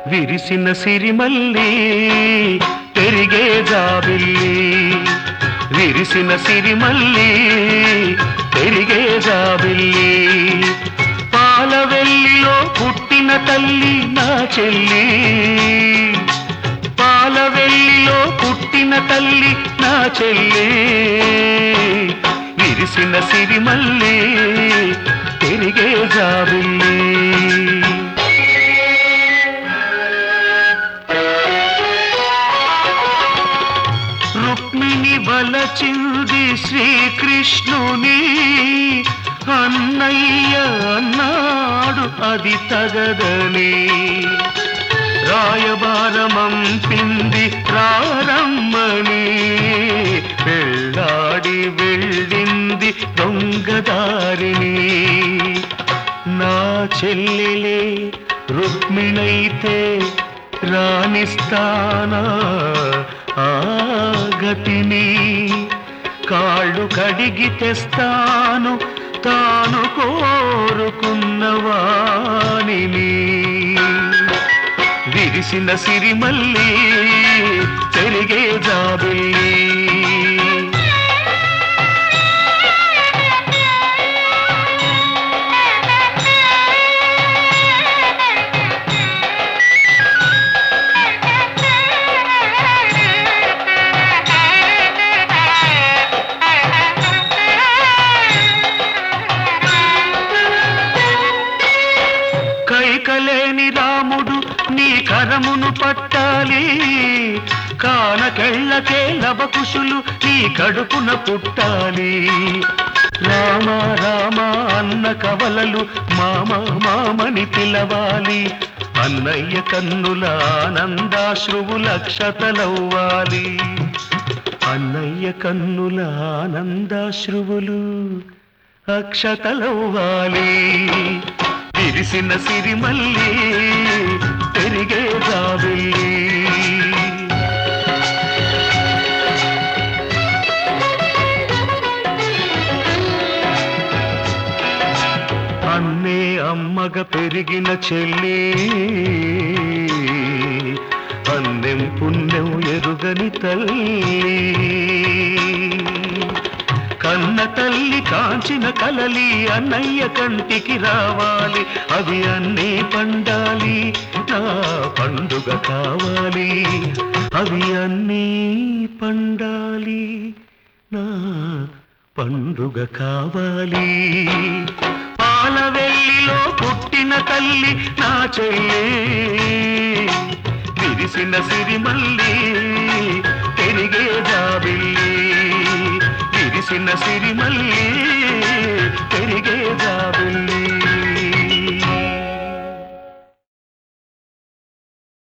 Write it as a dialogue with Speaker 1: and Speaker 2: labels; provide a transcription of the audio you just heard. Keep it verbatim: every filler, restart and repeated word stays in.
Speaker 1: విరిసిన సిరిమల్లి పెరిగే జాబిల్లి, విరిసిన సిరిమల్లి పెరిగే జాబిల్లి, పాలవెల్లిలో పుట్టిన తల్లి నా చెల్లి, పాలవెల్లిలో పుట్టిన తల్లి నా చెల్లి, విరిసిన సిరిమల్లి పెరిగే జాబిల్లి. రుక్మిణి వలచింది శ్రీకృష్ణుని, అన్నయ్య అన్నాడు అది తగదని, రాయబారమంపింది రారమ్మని, వెళ్ళాడి వెళ్ళింది దొంగదారిని, నా చెల్లెలే రుక్మిణైతే రాణిస్తానా ఆ గతిని, కాళ్ళు కడిగి తెస్తాను తాను కోరుకున్న వాణిని, విరిసిన సిరిమల్లి పెరిగే జాబిల్లి. కైకలేని రాముడు నీ కరమును పట్టాలి, కానకెళ్ళకే లవకుశులు నీ కడుపున పుట్టాలి, రామ రామ అన్న కవలలు మామ మామని పిలవాలి, అన్నయ్య కన్నుల ఆనందాశ్రువుల అక్షతలవ్వాలి, అన్నయ్య కన్నుల ఆనందాశ్రువులు అక్షతలవ్వాలి, విరిసిన సిరిమల్లి పెరిగే జాబిల్లి. అన్నే అమ్మగ పెరిగిన చెల్లి, అన్నెం పుణ్యం ఎరుగని తల్లి, కన్న తల్లి కాంచిన కలలి అన్నయ్య కంటికి రావాలి, అవి అన్నీ పండాలి నా పండుగ కావాలి, అవి అన్నీ పండాలి నా పండుగ కావాలి, పాలవెల్లిలో పుట్టిన తల్లి నా చెల్లి, విరిసిన సిరిమల్లి పెరిగే జాబిల్లి, విరిసిన సిరిమల్లి పెరిగే జాబిల్లి.